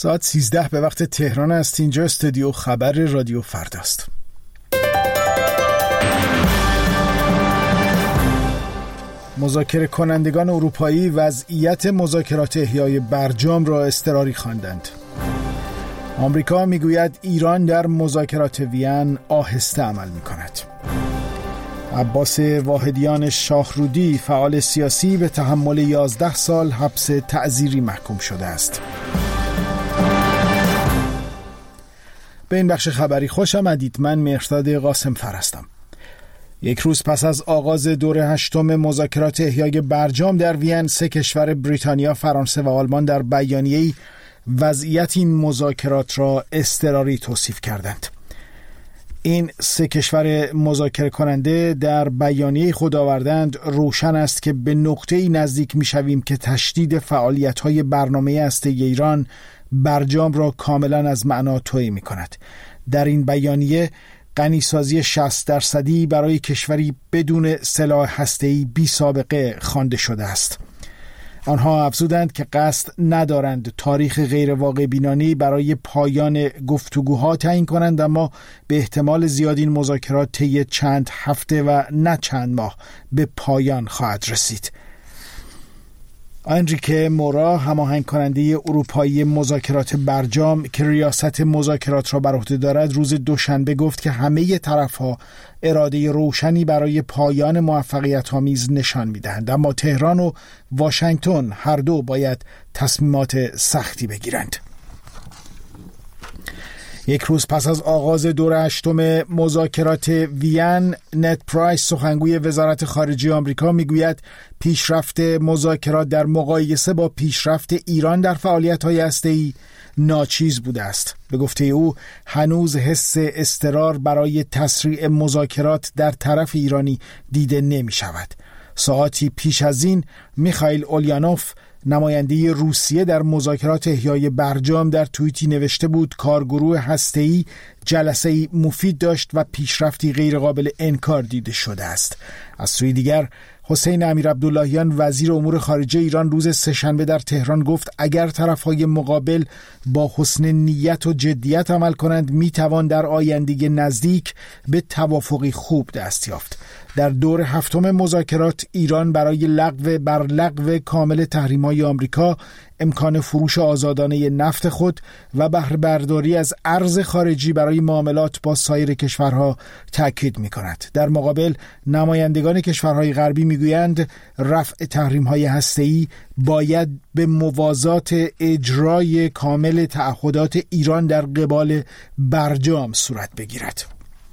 ساعت 13 به وقت تهران است. اینجا استودیو خبر رادیو فرداست. مذاکره کنندگان اروپایی وضعیت مذاکرات احیای برجام را اضطراری خواندند. آمریکا میگوید ایران در مذاکرات وین آهسته عمل می‌کند. عباس واحدیان شاهرودی فعال سیاسی به تحمل 11 سال حبس تعزیری محکوم شده است. به این بخش خبری خوش آمدید. من مهرداد قاسم فر هستم. یک روز پس از آغاز دور 8 مذاکرات احیای برجام در وین، 3 کشور بریتانیا، فرانسه و آلمان در بیانیه‌ای وضعیت این مذاکرات را اضطراری توصیف کردند. این 3 کشور مذاکره کننده در بیانیه خود آوردند روشن است که به نقطه‌ای نزدیک می‌شویم که تشدید فعالیت‌های برنامه هسته‌ای ایران برجام را کاملا از معنا تویی می‌کند. در این بیانیه غنیسازی 60% برای کشوری بدون سلاح هسته‌ای بی سابقه خوانده شده است. آنها افزودند که قصد ندارند تاریخ غیر واقع بینانه‌ای برای پایان گفتگوها تعیین کنند، اما به احتمال زیاد این مذاکرات طی چند هفته و نه چند ماه به پایان خواهد رسید. انریکه مورا، هماهنگ کننده اروپایی مذاکرات برجام که ریاست مذاکرات را بر عهده دارد، روز دوشنبه گفت که همه طرف‌ها اراده روشنی برای پایان موفقیت‌آمیز نشان می‌دهند، اما تهران و واشنگتن هر دو باید تصمیمات سختی بگیرند. یک روز پس از آغاز دور 8 مذاکرات وین، نت پرایس، سخنگوی وزارت خارجه آمریکا، میگوید پیشرفت مذاکرات در مقایسه با پیشرفت ایران در فعالیت‌های هسته‌ای ناچیز بوده است. به گفته او هنوز حس اضطرار برای تسریع مذاکرات در طرف ایرانی دیده نمی شود. ساعتی پیش از این میخائیل اولیانوف، نماینده روسیه در مذاکرات احیای برجام، در توییتی نوشته بود کارگروه هسته‌ای جلسه‌ای مفید داشت و پیشرفتی غیرقابل انکار دیده شده است. از سوی دیگر حسین امیرعبداللهیان، وزیر امور خارجه ایران، روز سه‌شنبه در تهران گفت اگر طرف‌های مقابل با حسن نیت و جدیت عمل کنند میتوان در آینده نزدیک به توافقی خوب دست یافت. در دور 7 مذاکرات ایران برای لغو کامل تحریم‌های آمریکا، امکان فروش آزادانه نفت خود و بهره برداری از ارز خارجی برای معاملات با سایر کشورها تاکید می‌کند. در مقابل نمایندگان کشورهای غربی میگویند رفع تحریم‌های هسته‌ای باید به موازات اجرای کامل تعهدات ایران در قبال برجام صورت بگیرد.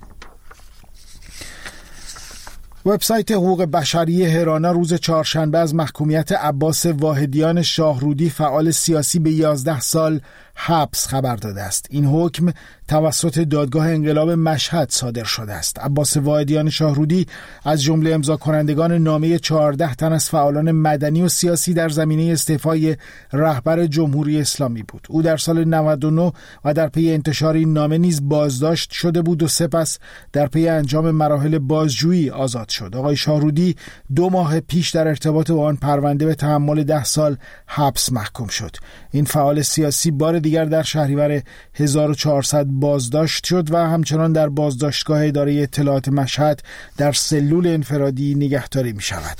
وبسایت حقوق بشری هرانا روز چهارشنبه از محکومیت عباس واحدیان شاهرودی، فعال سیاسی، به 11 سال حبس خبر داده است. این حکم توسط دادگاه انقلاب مشهد صادر شده است. عباس واحدیان شاهرودی از جمله امضا کنندگان نامه 14 تن از فعالان مدنی و سیاسی در زمینه استعفای رهبر جمهوری اسلامی بود. او در سال 99 و در پی انتشار این نامه نیز بازداشت شده بود و سپس در پی انجام مراحل بازجویی آزاد شد. آقای شاهرودی 2 ماه پیش در ارتباط با آن پرونده به تحمل 10 سال حبس محکوم شد. این فعال سیاسی بار دیگر در شهریور 1400 بازداشت شد و همچنان در بازداشتگاه اداره اطلاعات مشهد در سلول انفرادی نگهداری می شود.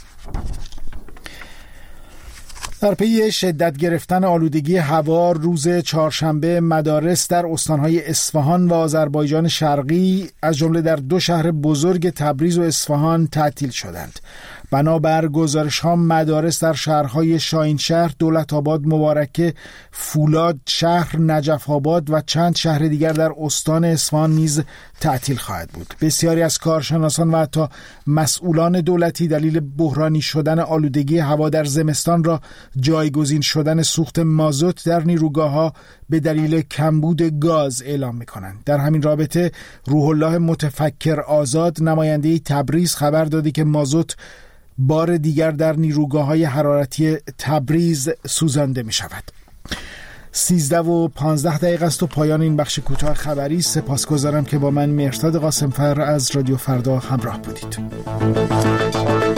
در پی شدت گرفتن آلودگی هوا، روز چهارشنبه مدارس در استانهای اصفهان و آذربایجان شرقی از جمله در 2 شهر بزرگ تبریز و اصفهان تعطیل شدند. بنابر گزارش‌ها مدارس در شهرهای شاهینشهر، دولت‌آباد، مبارکه، فولاد شهر، نجف آباد و چند شهر دیگر در استان اصفهان نیز تعطیل خواهد بود. بسیاری از کارشناسان و حتی مسئولان دولتی دلیل بحرانی شدن آلودگی هوا در زمستان را جایگزین شدن سوخت مازوت در نیروگاه‌ها به دلیل کمبود گاز اعلام می‌کنند. در همین رابطه روح الله متفکر آزاد، نماینده تبریز، خبر دادی که مازوت بار دیگر در نیروگاه‌های حرارتی تبریز سوزانده می‌شود. 13:15 است و پایان این بخش کوتاه خبری. سپاسگزارم که با من مهرداد قاسم فر از رادیو فردا همراه بودید.